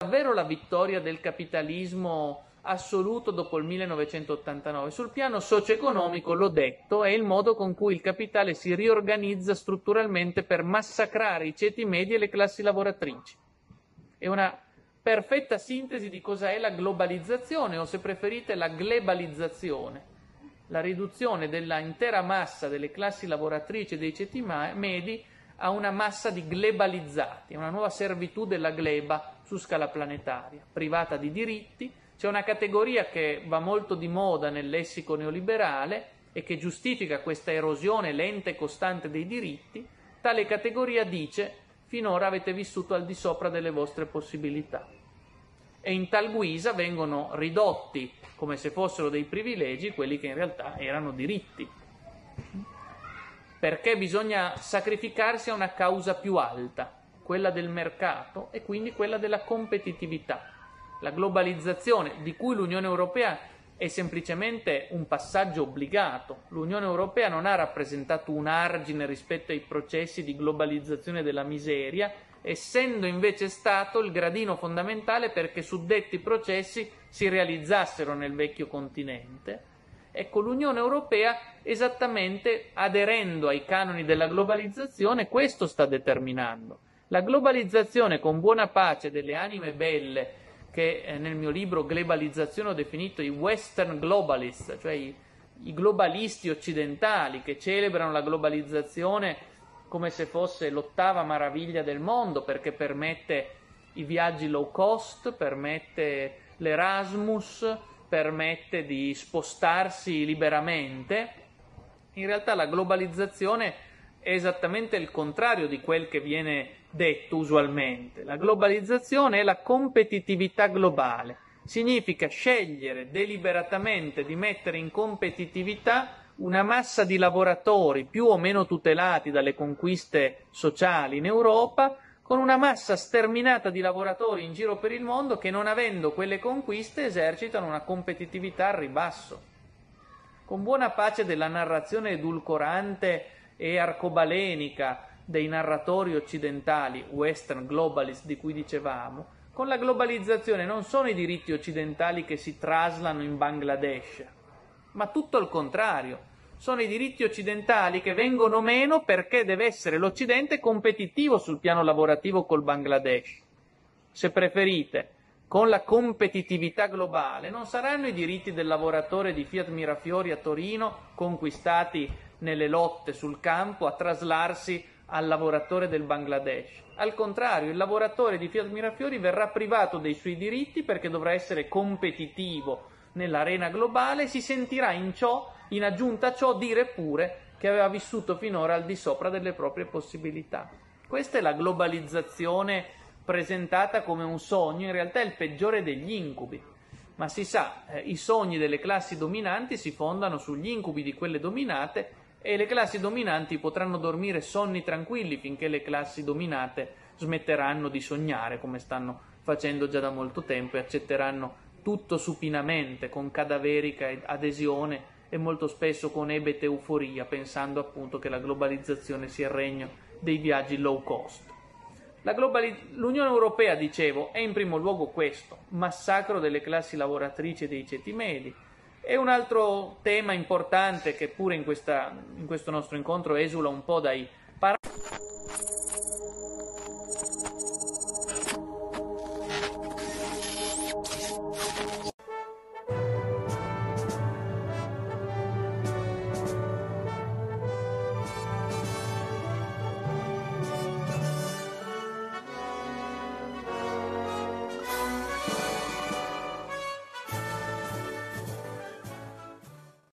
davvero la vittoria del capitalismo assoluto dopo il 1989. Sul piano socio-economico, l'ho detto, è il modo con cui il capitale si riorganizza strutturalmente per massacrare i ceti medi e le classi lavoratrici. È una perfetta sintesi di cosa è la globalizzazione, o se preferite la glebalizzazione, la riduzione della intera massa delle classi lavoratrici e dei ceti medi a una massa di glebalizzati, una nuova servitù della gleba su scala planetaria, privata di diritti. C'è una categoria che va molto di moda nel lessico neoliberale e che giustifica questa erosione lenta e costante dei diritti. Tale categoria dice: finora avete vissuto al di sopra delle vostre possibilità. E in tal guisa vengono ridotti come se fossero dei privilegi quelli che in realtà erano diritti. Perché bisogna sacrificarsi a una causa più alta, quella del mercato e quindi quella della competitività. La globalizzazione, di cui l'Unione Europea è semplicemente un passaggio obbligato. L'Unione Europea non ha rappresentato un argine rispetto ai processi di globalizzazione della miseria, essendo invece stato il gradino fondamentale perché suddetti processi si realizzassero nel vecchio continente. Ecco, l'Unione Europea, esattamente aderendo ai canoni della globalizzazione, questo sta determinando. La globalizzazione, con buona pace delle anime belle, che nel mio libro Globalizzazione ho definito i Western Globalists, cioè i globalisti occidentali che celebrano la globalizzazione come se fosse l'ottava maraviglia del mondo, perché permette i viaggi low cost, permette l'Erasmus, permette di spostarsi liberamente. In realtà la globalizzazione è esattamente il contrario di quel che viene detto usualmente. La globalizzazione è la competitività globale. Significa scegliere deliberatamente di mettere in competitività una massa di lavoratori più o meno tutelati dalle conquiste sociali in Europa, con una massa sterminata di lavoratori in giro per il mondo che, non avendo quelle conquiste, esercitano una competitività al ribasso. Con buona pace della narrazione edulcorante e arcobalenica dei narratori occidentali, Western Globalist, di cui dicevamo, con la globalizzazione non sono i diritti occidentali che si traslano in Bangladesh, ma tutto il contrario. Sono i diritti occidentali che vengono meno perché deve essere l'Occidente competitivo sul piano lavorativo col Bangladesh. Se preferite, con la competitività globale non saranno i diritti del lavoratore di Fiat Mirafiori a Torino, conquistati nelle lotte sul campo, a traslarsi al lavoratore del Bangladesh. Al contrario, il lavoratore di Fiat Mirafiori verrà privato dei suoi diritti perché dovrà essere competitivo nell'arena globale e si sentirà in aggiunta a ciò, dire pure che aveva vissuto finora al di sopra delle proprie possibilità. Questa è la globalizzazione presentata come un sogno, in realtà è il peggiore degli incubi. Ma si sa, i sogni delle classi dominanti si fondano sugli incubi di quelle dominate, e le classi dominanti potranno dormire sonni tranquilli finché le classi dominate smetteranno di sognare, come stanno facendo già da molto tempo, e accetteranno tutto supinamente, con cadaverica adesione e molto spesso con ebete euforia, pensando appunto che la globalizzazione sia il regno dei viaggi low cost. L'Unione Europea, dicevo, è in primo luogo questo, massacro delle classi lavoratrici e dei ceti medi. E un altro tema importante, che pure in questo nostro incontro esula un po' dai